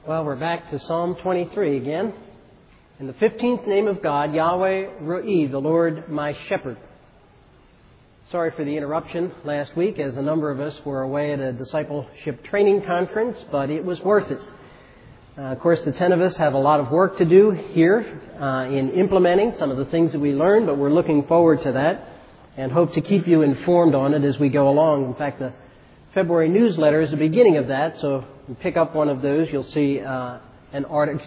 Well, we're back to Psalm 23 again. In the 15th name of God, Yahweh Ro'i, the Lord my shepherd. Sorry for the interruption last week, as a number of us were away at a discipleship training conference, but it was worth it. Of course, the 10 of us have a lot of work to do here in implementing some of the things that we learned, but we're looking forward to that and hope to keep you informed on it as we go along. In fact, the February newsletter is the beginning of that, so if you pick up one of those, you'll see an article,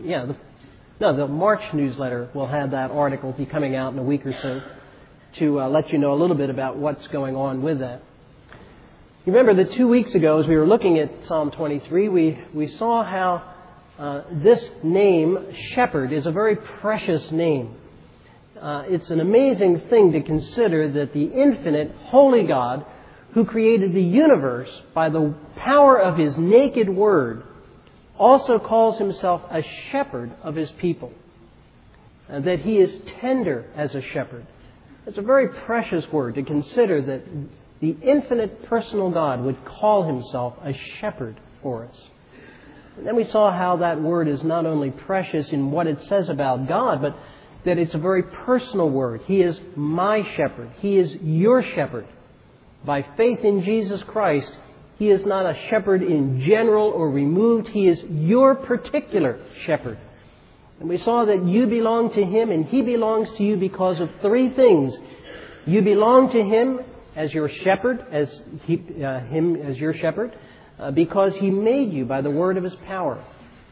the March newsletter will have that article be coming out in a week or so to let you know a little bit about what's going on with that. You remember that 2 weeks ago, as we were looking at Psalm 23, we saw how this name, Shepherd, is a very precious name. It's an amazing thing to consider that the infinite, holy God, who created the universe by the power of His naked word, also calls Himself a shepherd of His people. And that He is tender as a shepherd. It's a very precious word to consider that the infinite personal God would call Himself a shepherd for us. And then we saw how that word is not only precious in what it says about God, but that it's a very personal word. He is my shepherd. He is your shepherd. By faith in Jesus Christ, He is not a shepherd in general or removed. He is your particular shepherd. And we saw that you belong to Him and He belongs to you because of three things. You belong to Him as your shepherd, Him as your shepherd, because He made you by the word of His power.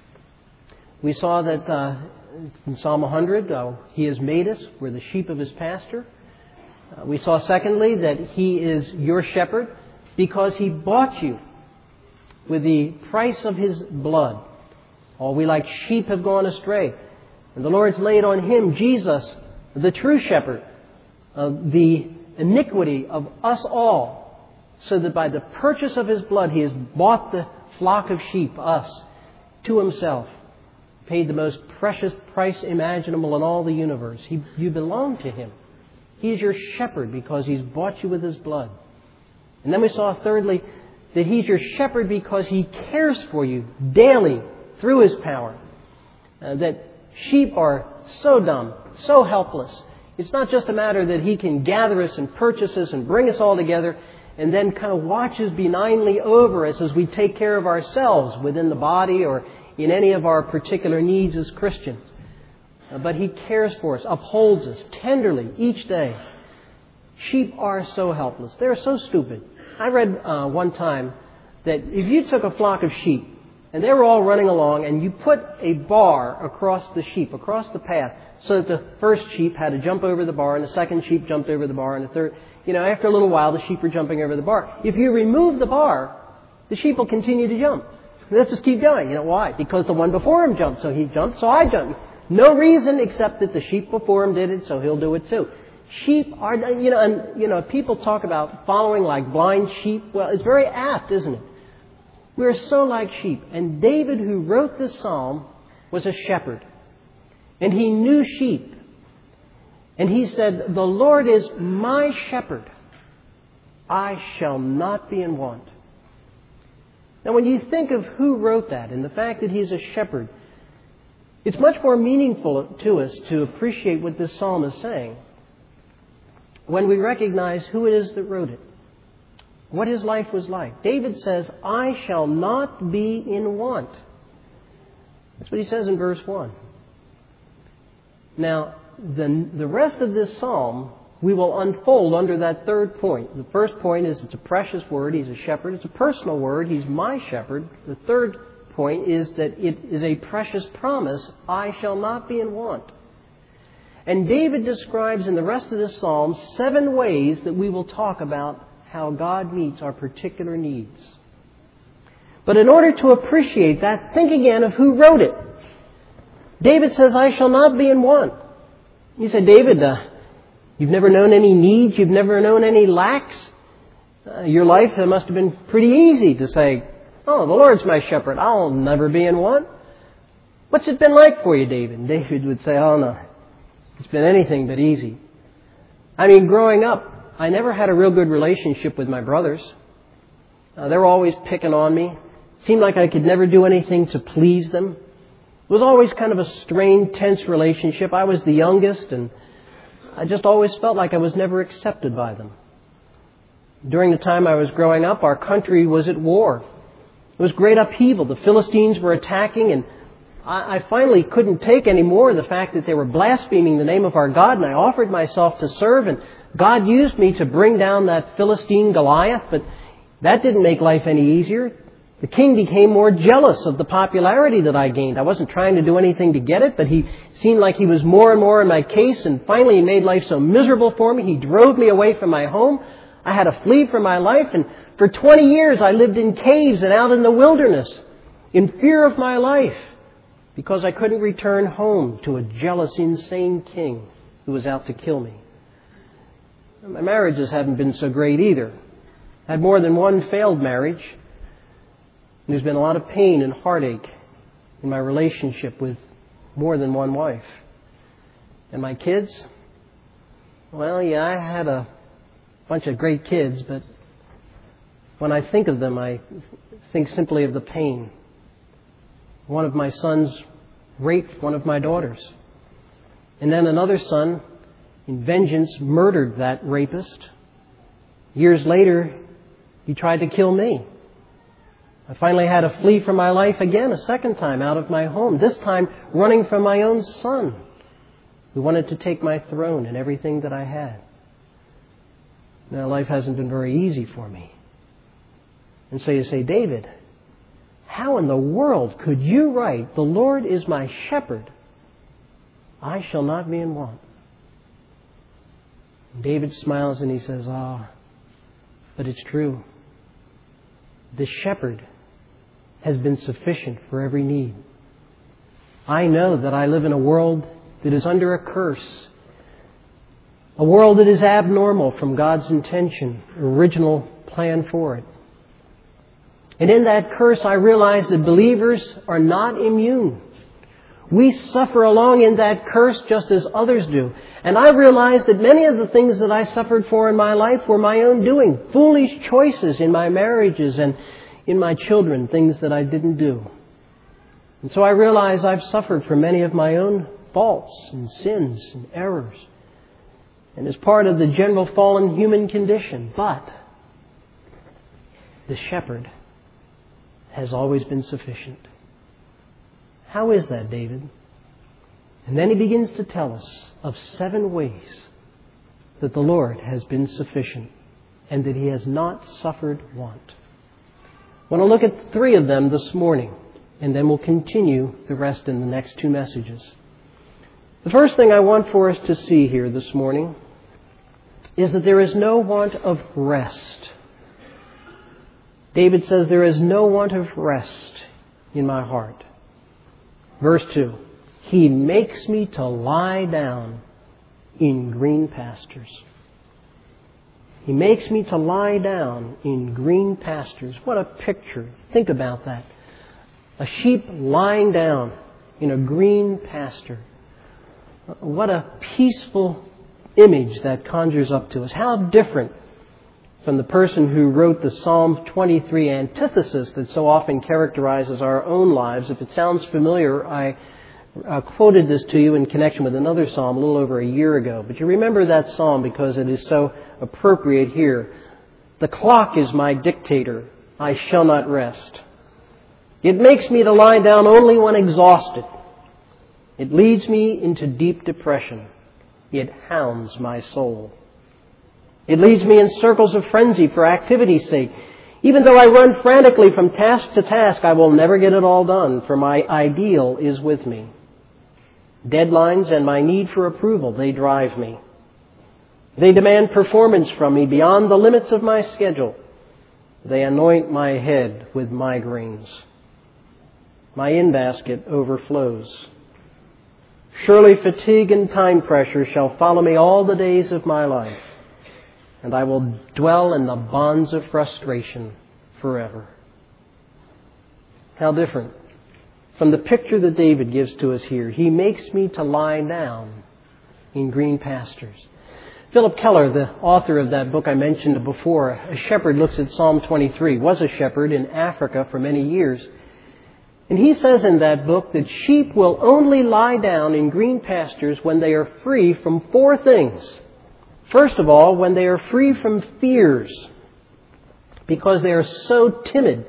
We saw that in Psalm 100, He has made us. We're the sheep of His pasture. We saw, secondly, that He is your shepherd because He bought you with the price of His blood. All we like sheep have gone astray. And the Lord's laid on Him, Jesus, the true shepherd, the iniquity of us all, so that by the purchase of His blood He has bought the flock of sheep, us, to Himself. Paid the most precious price imaginable in all the universe. You belong to Him. He is your shepherd because He's bought you with His blood. And then we saw, thirdly, that He's your shepherd because He cares for you daily through His power. That sheep are so dumb, so helpless. It's not just a matter that He can gather us and purchase us and bring us all together and then kind of watches benignly over us as we take care of ourselves within the body or in any of our particular needs as Christians. But He cares for us, upholds us tenderly each day. Sheep are so helpless. They're so stupid. I read one time that if you took a flock of sheep and they were all running along and you put a bar across the sheep, across the path, so that the first sheep had to jump over the bar and the second sheep jumped over the bar and the third, after a little while the sheep are jumping over the bar. If you remove the bar, the sheep will continue to jump. Let's just keep going. Why? Because the one before him jumped, so he jumped, so I jumped. No reason except that the sheep before him did it, so he'll do it too. Sheep are, people talk about following like blind sheep. Well, it's very apt, isn't it? We're so like sheep. And David, who wrote this psalm, was a shepherd. And he knew sheep. And he said, "The Lord is my shepherd. I shall not be in want." Now, when you think of who wrote that and the fact that He's a shepherd, it's much more meaningful to us to appreciate what this psalm is saying when we recognize who it is that wrote it, what his life was like. David says, "I shall not be in want." That's what he says in verse 1. Now, the rest of this psalm we will unfold under that third point. The first point is it's a precious word. He's a shepherd. It's a personal word. He's my shepherd. The third point is that it is a precious promise. I shall not be in want. And David describes in the rest of this psalm 7 ways that we will talk about how God meets our particular needs. But in order to appreciate that, think again of who wrote it. David says, "I shall not be in want." You say, "David, you've never known any needs? You've never known any lacks? Your life must have been pretty easy to say, 'Oh, the Lord's my shepherd. I'll never be in want.' What's it been like for you, David?" And David would say, "Oh, no. It's been anything but easy. Growing up, I never had a real good relationship with my brothers. They were always picking on me. It seemed like I could never do anything to please them. It was always kind of a strained, tense relationship. I was the youngest, and I just always felt like I was never accepted by them. During the time I was growing up, our country was at war. It was great upheaval. The Philistines were attacking, and I finally couldn't take any more of the fact that they were blaspheming the name of our God, and I offered myself to serve, and God used me to bring down that Philistine Goliath, but that didn't make life any easier. The king became more jealous of the popularity that I gained. I wasn't trying to do anything to get it, but he seemed like he was more and more in my case, and finally he made life so miserable for me. He drove me away from my home. I had to flee for my life, and for 20 years I lived in caves and out in the wilderness in fear of my life, because I couldn't return home to a jealous, insane king who was out to kill me. My marriages haven't been so great either. I had more than one failed marriage. And there's been a lot of pain and heartache in my relationship with more than one wife. And my kids? Well, yeah, I had a bunch of great kids, but when I think of them, I think simply of the pain. One of my sons raped one of my daughters. And then another son, in vengeance, murdered that rapist. Years later, he tried to kill me. I finally had to flee for my life again, a second time, out of my home. This time, running from my own son, who wanted to take my throne and everything that I had. Now, life hasn't been very easy for me. And so you say, David, how in the world could you write, "The Lord is my shepherd, I shall not be in want"? And David smiles and he says, but it's true. The shepherd has been sufficient for every need. I know that I live in a world that is under a curse. A world that is abnormal from God's intention, original plan for it. And in that curse, I realize that believers are not immune. We suffer along in that curse just as others do. And I realize that many of the things that I suffered for in my life were my own doing. Foolish choices in my marriages and in my children, things that I didn't do. And so I realize I've suffered for many of my own faults and sins and errors. And as part of the general fallen human condition. But the shepherd has always been sufficient. How is that, David? And then he begins to tell us of 7 ways that the Lord has been sufficient and that He has not suffered want. I want to look at 3 of them this morning, and then we'll continue the rest in the next 2 messages. The first thing I want for us to see here this morning is that there is no want of rest. David says, there is no want of rest in my heart. Verse 2, He makes me to lie down in green pastures. He makes me to lie down in green pastures. What a picture. Think about that. A sheep lying down in a green pasture. What a peaceful image that conjures up to us. How different from the person who wrote the Psalm 23 antithesis that so often characterizes our own lives. If it sounds familiar, I quoted this to you in connection with another psalm a little over a year ago. But you remember that psalm because it is so appropriate here. The clock is my dictator. I shall not rest. It makes me to lie down only when exhausted. It leads me into deep depression. It hounds my soul. It leads me in circles of frenzy for activity's sake. Even though I run frantically from task to task, I will never get it all done, for my ideal is with me. Deadlines and my need for approval, they drive me. They demand performance from me beyond the limits of my schedule. They anoint my head with migraines. My in-basket overflows. Surely fatigue and time pressure shall follow me all the days of my life, and I will dwell in the bonds of frustration forever. How different from the picture that David gives to us here. He makes me to lie down in green pastures. Philip Keller, the author of that book I mentioned before, A Shepherd Looks at Psalm 23, was a shepherd in Africa for many years. And he says in that book that sheep will only lie down in green pastures when they are free from four things. First of all, when they are free from fears, because they are so timid.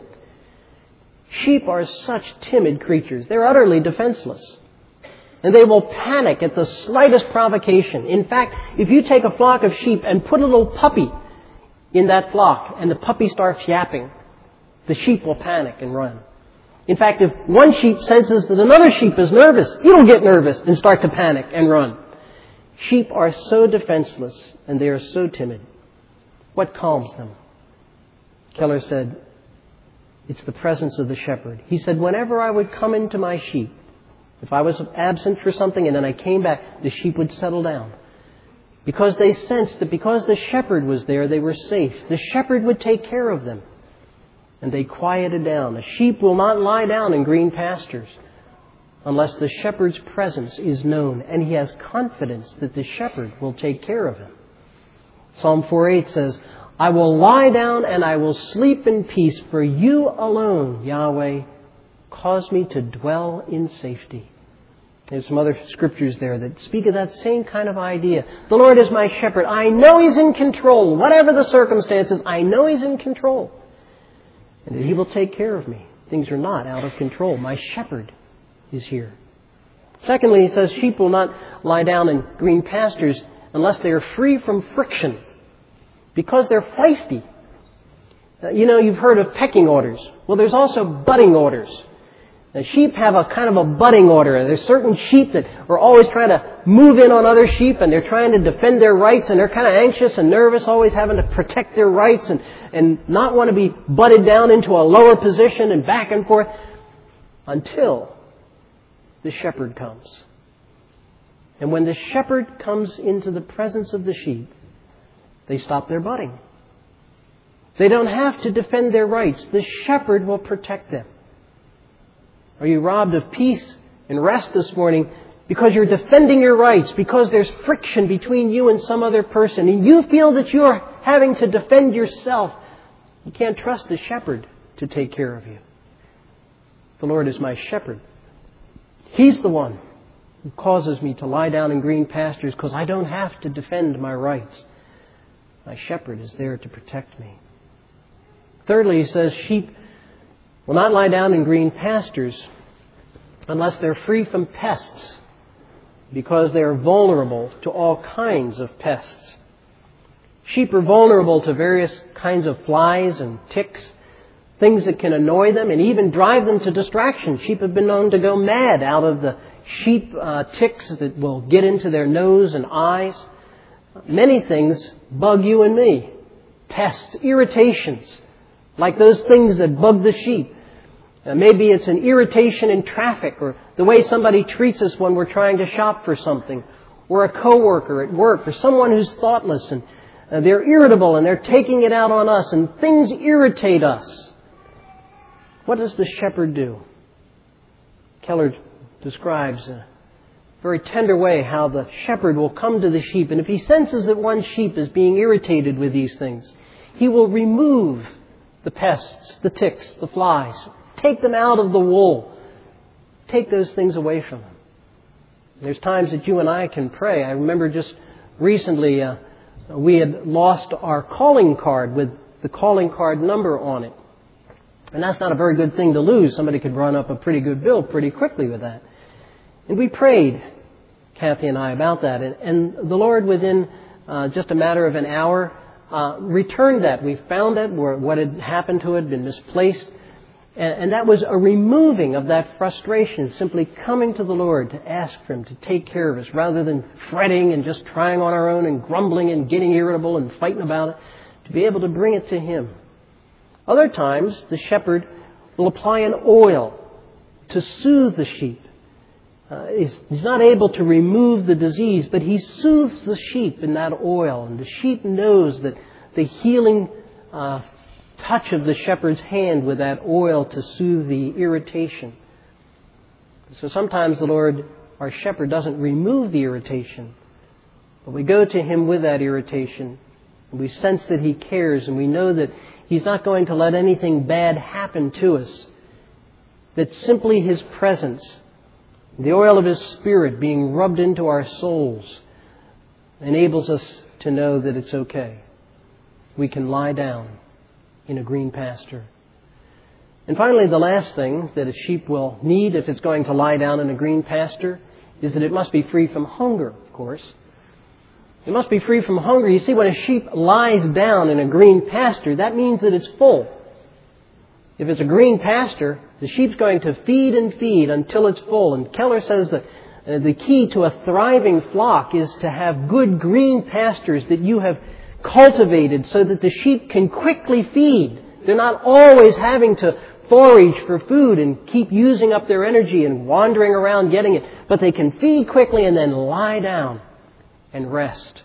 Sheep are such timid creatures. They're utterly defenseless. And they will panic at the slightest provocation. In fact, if you take a flock of sheep and put a little puppy in that flock and the puppy starts yapping, the sheep will panic and run. In fact, if one sheep senses that another sheep is nervous, it'll get nervous and start to panic and run. Sheep are so defenseless and they are so timid. What calms them? Keller said, it's the presence of the shepherd. He said, whenever I would come into my sheep, if I was absent for something and then I came back, the sheep would settle down. Because they sensed that because the shepherd was there, they were safe. The shepherd would take care of them. And they quieted down. A sheep will not lie down in green pastures unless the shepherd's presence is known and he has confidence that the shepherd will take care of him. Psalm 4:8 says, I will lie down and I will sleep in peace, for you alone, Yahweh, cause me to dwell in safety. There's some other scriptures there that speak of that same kind of idea. The Lord is my shepherd. I know He's in control. Whatever the circumstances, I know He's in control. And that He will take care of me. Things are not out of control. My shepherd is here. Secondly, he says sheep will not lie down in green pastures unless they are free from friction. Because they're feisty. You've heard of pecking orders. Well, there's also butting orders. Now, sheep have a kind of a butting order. There's certain sheep that are always trying to move in on other sheep and they're trying to defend their rights and they're kind of anxious and nervous, always having to protect their rights and not want to be butted down into a lower position and back and forth until the shepherd comes. And when the shepherd comes into the presence of the sheep, they stop their butting. They don't have to defend their rights. The shepherd will protect them. Are you robbed of peace and rest this morning because you're defending your rights, because there's friction between you and some other person, and you feel that you're having to defend yourself? You can't trust the shepherd to take care of you. The Lord is my shepherd. He's the one who causes me to lie down in green pastures because I don't have to defend my rights. My shepherd is there to protect me. Thirdly, he says sheep will not lie down in green pastures unless they're free from pests, because they are vulnerable to all kinds of pests. Sheep are vulnerable to various kinds of flies and ticks, things that can annoy them and even drive them to distraction. Sheep have been known to go mad out of the sheep ticks that will get into their nose and eyes. Many things bug you and me. Pests, irritations, like those things that bug the sheep. Maybe it's an irritation in traffic, or the way somebody treats us when we're trying to shop for something, or a coworker at work, or someone who's thoughtless and they're irritable and they're taking it out on us and things irritate us. What does the shepherd do? Keller describes in a very tender way how the shepherd will come to the sheep, and if he senses that one sheep is being irritated with these things, he will remove the pests, the ticks, the flies. Take them out of the wool. Take those things away from them. There's times that you and I can pray. I remember just recently we had lost our calling card with the calling card number on it. And that's not a very good thing to lose. Somebody could run up a pretty good bill pretty quickly with that. And we prayed, Kathy and I, about that. And the Lord, within just a matter of an hour, returned that. We found it, where what had happened to it had been misplaced. And that was a removing of that frustration, simply coming to the Lord to ask for Him to take care of us, rather than fretting and just trying on our own and grumbling and getting irritable and fighting about it, to be able to bring it to Him. Other times, the shepherd will apply an oil to soothe the sheep. He's not able to remove the disease, but he soothes the sheep in that oil, and the sheep knows that the healing touch of the shepherd's hand with that oil to soothe the irritation. So sometimes the Lord, our shepherd, doesn't remove the irritation, But we go to Him with that irritation. And we sense that He cares, and we know that He's not going to let anything bad happen to us. That simply His presence, the oil of His Spirit being rubbed into our souls, enables us to know that it's okay. We can lie down in a green pasture. And finally, the last thing that a sheep will need if it's going to lie down in a green pasture is that it must be free from hunger, of course. It must be free from hunger. You see, when a sheep lies down in a green pasture, that means that it's full. If it's a green pasture, the sheep's going to feed and feed until it's full. And Keller says that the key to a thriving flock is to have good green pastures that you have cultivated so that the sheep can quickly feed. They're not always having to forage for food and keep using up their energy and wandering around getting it. But they can feed quickly and then lie down and rest.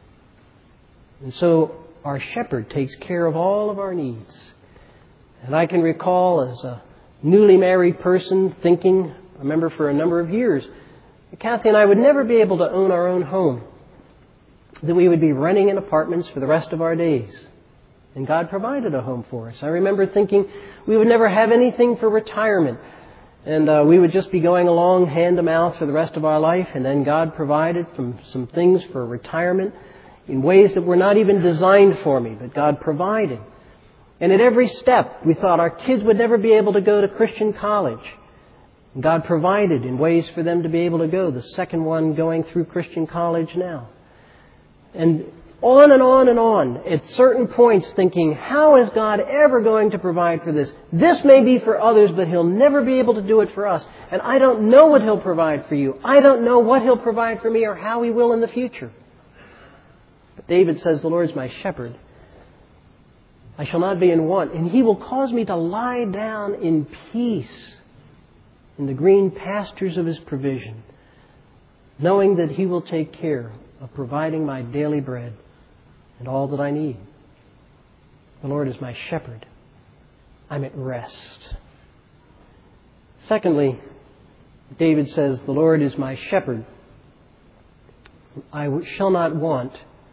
And so our shepherd takes care of all of our needs. And I can recall as a newly married person thinking, I remember for a number of years, Kathy and I would never be able to own our own home. That we would be renting in apartments for the rest of our days. And God provided a home for us. I remember thinking we would never have anything for retirement. And we would just be going along hand to mouth for the rest of our life. And then God provided some things for retirement in ways that were not even designed for me, but God provided. And at every step, we thought our kids would never be able to go to Christian college. And God provided in ways for them to be able to go. The second one going through Christian college now. And on and on and on, at certain points thinking, how is God ever going to provide for this? This may be for others, but He'll never be able to do it for us. And I don't know what He'll provide for you. I don't know what He'll provide for me or how He will in the future. But David says, the Lord's my shepherd. I shall not be in want, and He will cause me to lie down in peace in the green pastures of His provision, knowing that He will take care of providing my daily bread and all that I need. The Lord is my shepherd. I'm at rest. Secondly, David says, the Lord is my shepherd. I shall not want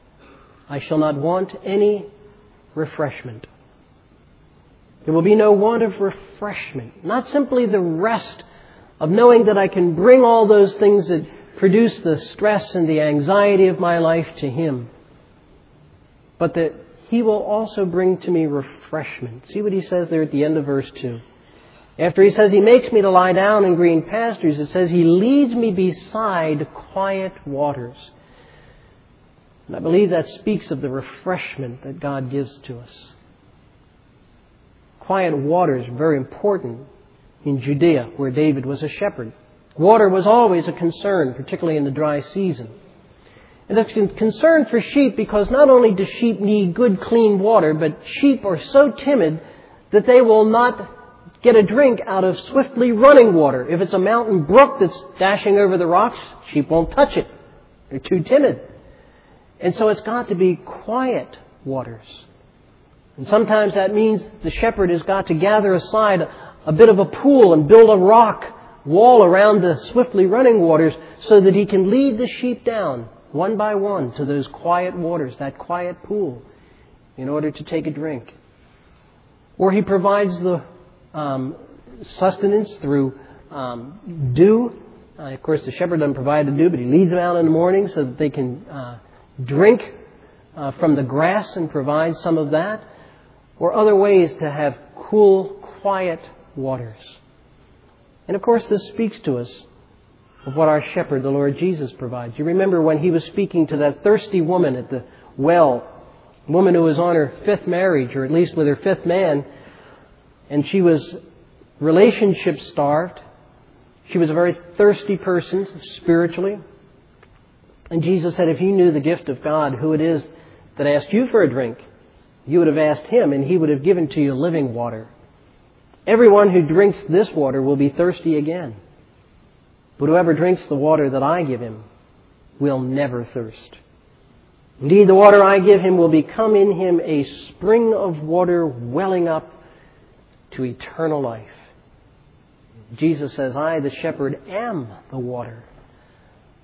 any refreshment. There will be no want of refreshment. Not simply the rest of knowing that I can bring all those things that produce the stress and the anxiety of my life to Him, but that He will also bring to me refreshment. See what he says there at the end of verse 2. After he says He makes me to lie down in green pastures, it says He leads me beside quiet waters. And I believe that speaks of the refreshment that God gives to us. Quiet waters are very important in Judea, where David was a shepherd. Water was always a concern, particularly in the dry season. And it's a concern for sheep because not only do sheep need good, clean water, but sheep are so timid that they will not get a drink out of swiftly running water. If it's a mountain brook that's dashing over the rocks, sheep won't touch it. They're too timid. And so it's got to be quiet waters. And sometimes that means the shepherd has got to gather aside a bit of a pool and build a rock wall around the swiftly running waters so that he can lead the sheep down one by one to those quiet waters, that quiet pool, in order to take a drink. Or he provides the sustenance through dew. Of course, the shepherd doesn't provide the dew, but he leads them out in the morning so that they can drink from the grass and provide some of that. Or other ways to have cool, quiet waters. And of course, this speaks to us of what our shepherd, the Lord Jesus, provides. You remember when He was speaking to that thirsty woman at the well, a woman who was on her fifth marriage, or at least with her fifth man, and she was relationship starved. She was a very thirsty person spiritually. And Jesus said, if you knew the gift of God, who it is that asked you for a drink, you would have asked Him, and He would have given to you living water. Everyone who drinks this water will be thirsty again. But whoever drinks the water that I give him will never thirst. Indeed, the water I give him will become in him a spring of water welling up to eternal life. Jesus says, I, the shepherd, am the water.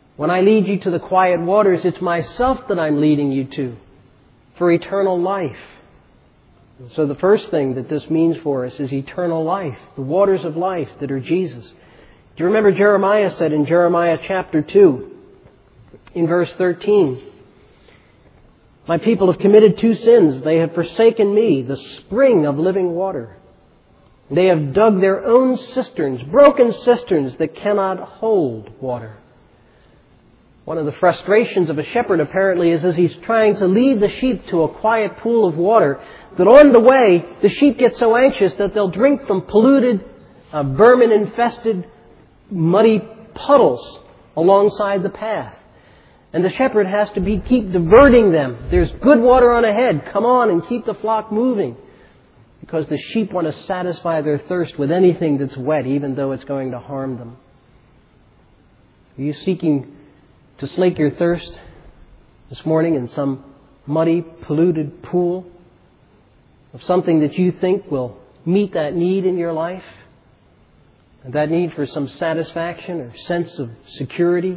When I lead you to the quiet waters, it's myself that I'm leading you to for eternal life. So the first thing that this means for us is eternal life, the waters of life that are Jesus. Do you remember Jeremiah said in Jeremiah chapter 2, in verse 13, "My people have committed two sins. They have forsaken me, the spring of living water. They have dug their own cisterns, broken cisterns that cannot hold water." One of the frustrations of a shepherd apparently is as he's trying to lead the sheep to a quiet pool of water, that on the way the sheep get so anxious that they'll drink from polluted, vermin-infested, muddy puddles alongside the path. And the shepherd has to keep diverting them. There's good water on ahead. Come on and keep the flock moving. Because the sheep want to satisfy their thirst with anything that's wet, even though it's going to harm them. Are you seeking to slake your thirst this morning in some muddy, polluted pool of something that you think will meet that need in your life? And that need for some satisfaction or sense of security?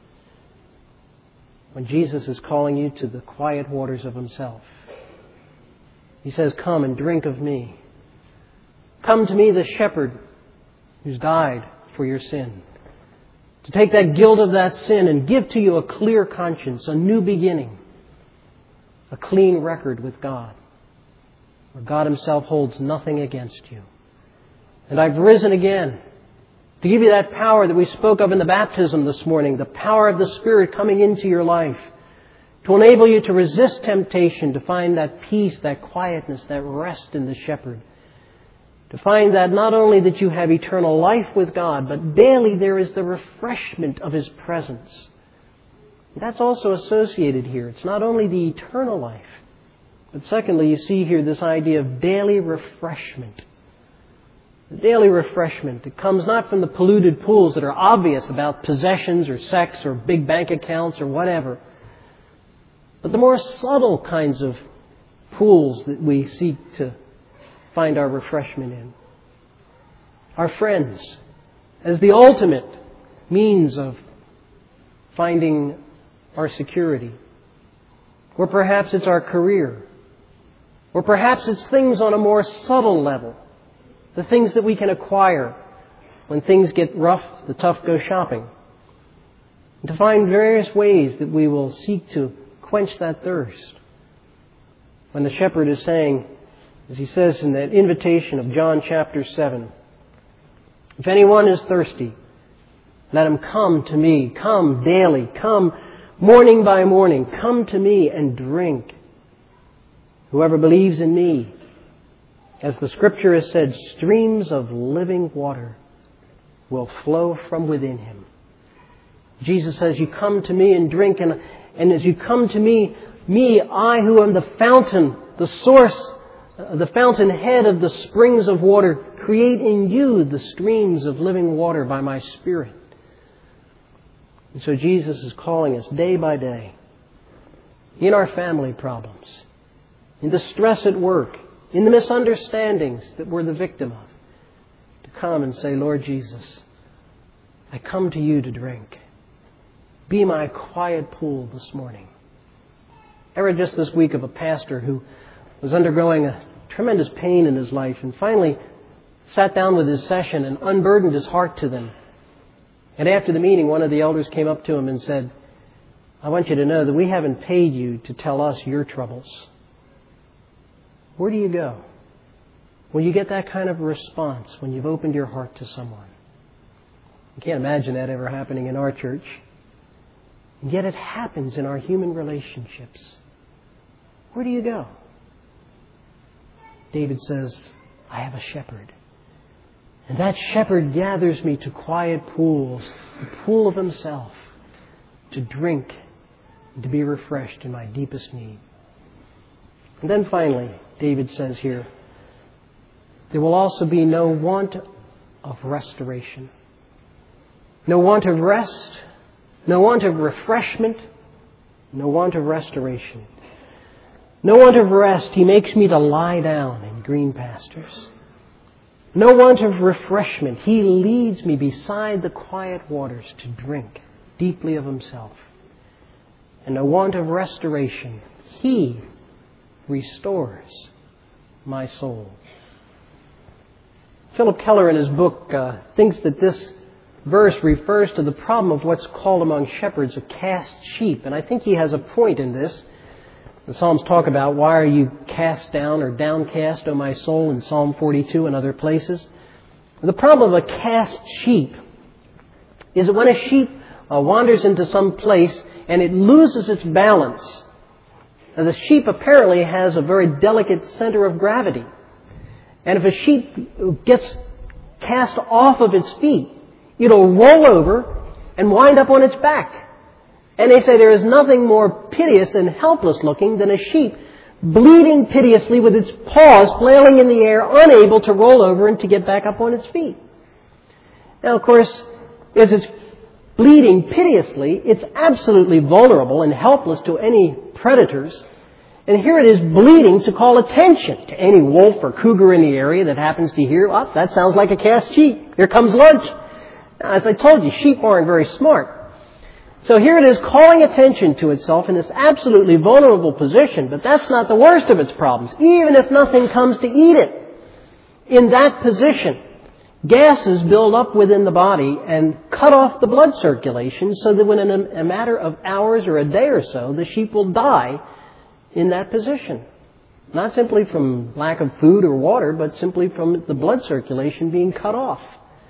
When Jesus is calling you to the quiet waters of Himself. He says, "Come and drink of me. Come to me, the shepherd who's died for your sin. To take that guilt of that sin and give to you a clear conscience, a new beginning, a clean record with God, where God Himself holds nothing against you. And I've risen again to give you that power that we spoke of in the baptism this morning, the power of the Spirit coming into your life, to enable you to resist temptation, to find that peace, that quietness, that rest in the shepherd. To find that not only that you have eternal life with God, but daily there is the refreshment of His presence. That's also associated here. It's not only the eternal life, but secondly, you see here this idea of daily refreshment. The daily refreshment. It comes not from the polluted pools that are obvious about possessions or sex or big bank accounts or whatever, but the more subtle kinds of pools that we seek to find our refreshment in. Our friends, as the ultimate means of finding our security. Or perhaps it's our career. Or perhaps it's things on a more subtle level. The things that we can acquire when things get rough, the tough go shopping. And to find various ways that we will seek to quench that thirst. When the shepherd is saying, as he says in that invitation of John chapter 7, "If anyone is thirsty, let him come to me. Come daily. Come morning by morning. Come to me and drink. Whoever believes in me, as the Scripture has said, streams of living water will flow from within him." Jesus says, "You come to me and drink, and as you come to me, I who am the fountain, the source, the fountainhead of the springs of water, create in you the streams of living water by my Spirit." And so Jesus is calling us day by day, in our family problems, in the stress at work, in the misunderstandings that we're the victim of, to come and say, "Lord Jesus, I come to you to drink. Be my quiet pool this morning." I read just this week of a pastor who was undergoing a tremendous pain in his life and finally sat down with his session and unburdened his heart to them. And after the meeting, one of the elders came up to him and said, "I want you to know that we haven't paid you to tell us your troubles." Where do you go when you get that kind of response when you've opened your heart to someone? I can't imagine that ever happening in our church. And yet it happens in our human relationships. Where do you go? David says, "I have a shepherd. And that shepherd gathers me to quiet pools, the pool of Himself, to drink and to be refreshed in my deepest need." And then finally, David says here, there will also be no want of restoration. No want of rest, no want of refreshment, no want of restoration. No want of rest, He makes me to lie down in green pastures. No want of refreshment, He leads me beside the quiet waters to drink. deeply of himself, and a want of restoration. He restores my soul. Philip Keller in his book thinks that this verse refers to the problem of what's called among shepherds a cast sheep. And I think he has a point in this. The Psalms talk about, why are you cast down or downcast, O my soul, in Psalm 42 and other places. The problem of a cast sheep is that when a sheep wanders into some place and it loses its balance, the sheep apparently has a very delicate center of gravity. And if a sheep gets cast off of its feet, it'll roll over and wind up on its back. And they say there is nothing more piteous and helpless looking than a sheep bleeding piteously with its paws flailing in the air, unable to roll over and to get back up on its feet. Now, of course, as it's bleeding piteously, it's absolutely vulnerable and helpless to any predators. And here it is bleeding to call attention to any wolf or cougar in the area that happens to hear, oh, that sounds like a cast sheep. Here comes lunch. Now, as I told you, sheep aren't very smart. So here it is calling attention to itself in this absolutely vulnerable position, but that's not the worst of its problems. Even if nothing comes to eat it, in that position, gases build up within the body and cut off the blood circulation so that within a matter of hours or a day or so, the sheep will die in that position. Not simply from lack of food or water, but simply from the blood circulation being cut off.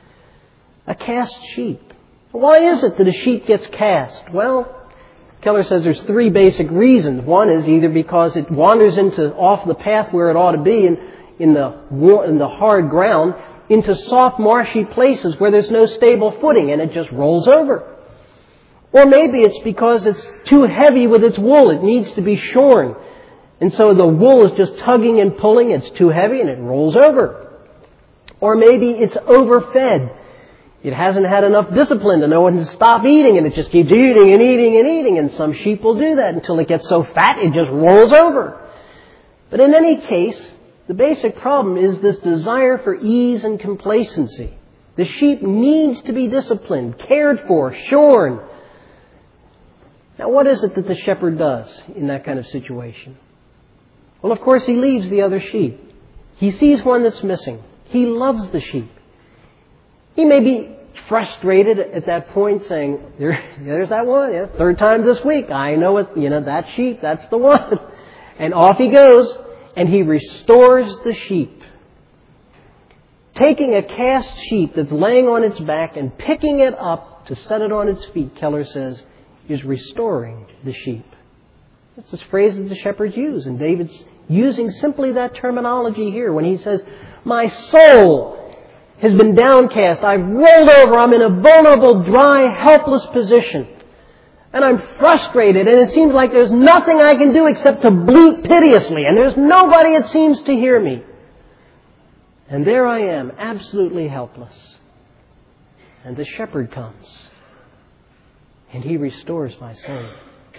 A cast sheep. Why is it that a sheep gets cast? Well, Keller says there's three basic reasons. One is either because it wanders off the path where it ought to be in the hard ground into soft, marshy places where there's no stable footing and it just rolls over. Or maybe it's because it's too heavy with its wool. It needs to be shorn. And so the wool is just tugging and pulling. It's too heavy and it rolls over. Or maybe it's overfed. It hasn't had enough discipline to know when to stop eating, and it just keeps eating and eating and eating. And some sheep will do that until it gets so fat it just rolls over. But in any case, the basic problem is this desire for ease and complacency. The sheep needs to be disciplined, cared for, shorn. Now, what is it that the shepherd does in that kind of situation? Well, of course, he leaves the other sheep. He sees one that's missing. He loves the sheep. He may be frustrated at that point, saying, there's that one, yeah, third time this week. I know it, that sheep, that's the one. And off he goes, and he restores the sheep. Taking a cast sheep that's laying on its back and picking it up to set it on its feet, Keller says, is restoring the sheep. That's this phrase that the shepherds use. And David's using simply that terminology here when he says, my soul has been downcast. I've rolled over. I'm in a vulnerable, dry, helpless position. And I'm frustrated. And it seems like there's nothing I can do except to bleat piteously. And there's nobody, it seems, to hear me. And there I am, absolutely helpless. And the shepherd comes. And he restores my soul.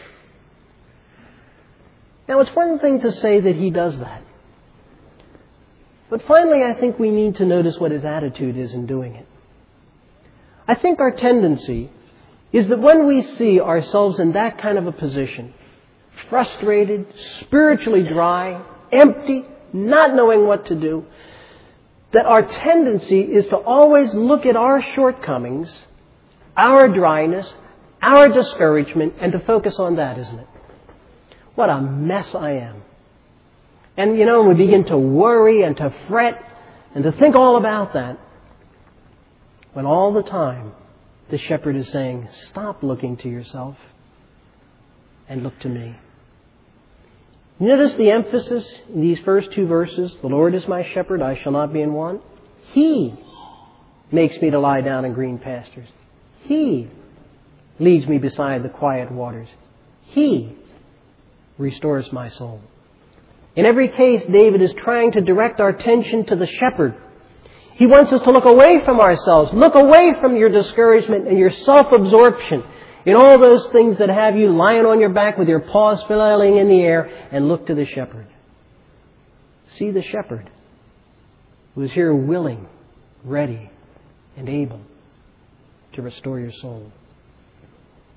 Now, it's one thing to say that he does that. But finally, I think we need to notice what his attitude is in doing it. I think our tendency is that when we see ourselves in that kind of a position, frustrated, spiritually dry, empty, not knowing what to do, that our tendency is to always look at our shortcomings, our dryness, our discouragement, and to focus on that, isn't it? What a mess I am. And, we begin to worry and to fret and to think all about that. When all the time, the shepherd is saying, stop looking to yourself and look to me. You notice the emphasis in these first two verses. The Lord is my shepherd, I shall not be in want. He makes me to lie down in green pastures. He leads me beside the quiet waters. He restores my soul. In every case, David is trying to direct our attention to the shepherd. He wants us to look away from ourselves, look away from your discouragement and your self-absorption in all those things that have you lying on your back with your paws flailing in the air, and look to the shepherd. See the shepherd who is here willing, ready, and able to restore your soul.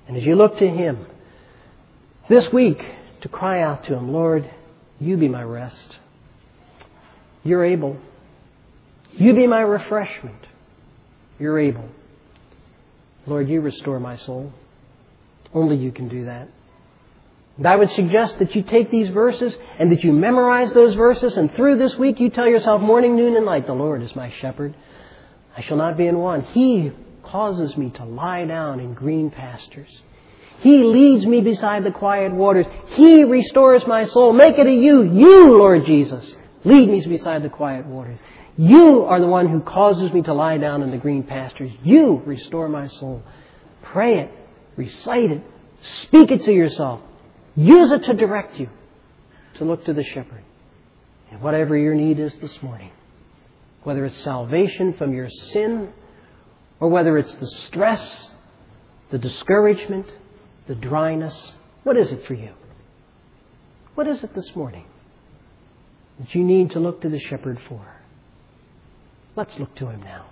And as you look to Him this week, to cry out to Him, Lord, You be my rest. You're able. You be my refreshment. You're able. Lord, You restore my soul. Only You can do that. And I would suggest that you take these verses and that you memorize those verses, and through this week you tell yourself morning, noon, and night, the Lord is my shepherd. I shall not be in want. He causes me to lie down in green pastures. He leads me beside the quiet waters. He restores my soul. Make it a You, Lord Jesus. Lead me beside the quiet waters. You are the one who causes me to lie down in the green pastures. You restore my soul. Pray it. Recite it. Speak it to yourself. Use it to direct you to look to the shepherd. And whatever your need is this morning, whether it's salvation from your sin, or whether it's the stress, the discouragement, the dryness, what is it for you? What is it this morning that you need to look to the shepherd for? Let's look to Him now.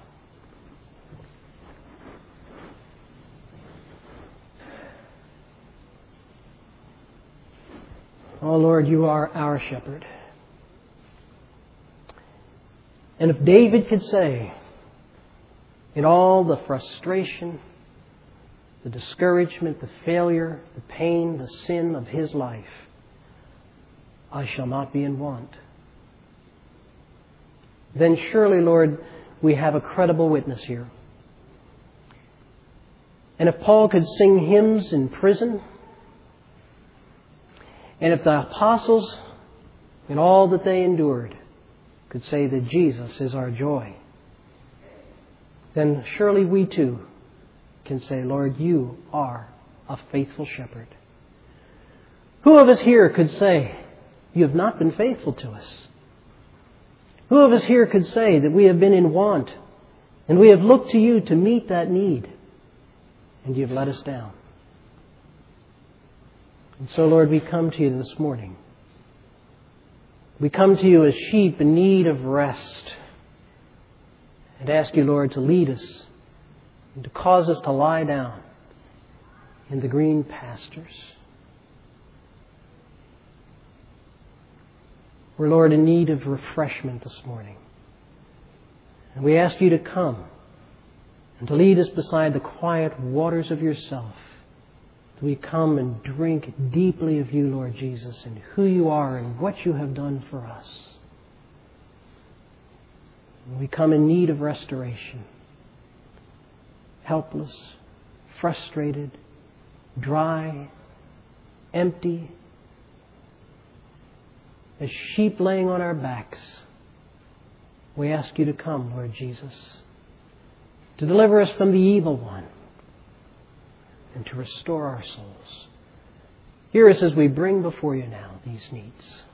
Oh Lord, You are our shepherd. And if David could say, in all the frustration, the discouragement, the failure, the pain, the sin of his life, I shall not be in want, then surely, Lord, we have a credible witness here. And if Paul could sing hymns in prison, and if the apostles, in all that they endured, could say that Jesus is our joy, then surely we too can say, Lord, You are a faithful shepherd. Who of us here could say, You have not been faithful to us? Who of us here could say that we have been in want and we have looked to You to meet that need and You've let us down? And so, Lord, we come to You this morning. We come to You as sheep in need of rest and ask You, Lord, to lead us and to cause us to lie down in the green pastures. We're, Lord, in need of refreshment this morning. And we ask You to come and to lead us beside the quiet waters of Yourself. That we come and drink deeply of You, Lord Jesus, and who You are and what You have done for us. And we come in need of restoration. Helpless, frustrated, dry, empty, as sheep laying on our backs. We ask You to come, Lord Jesus, to deliver us from the evil one and to restore our souls. Hear us as we bring before You now these needs.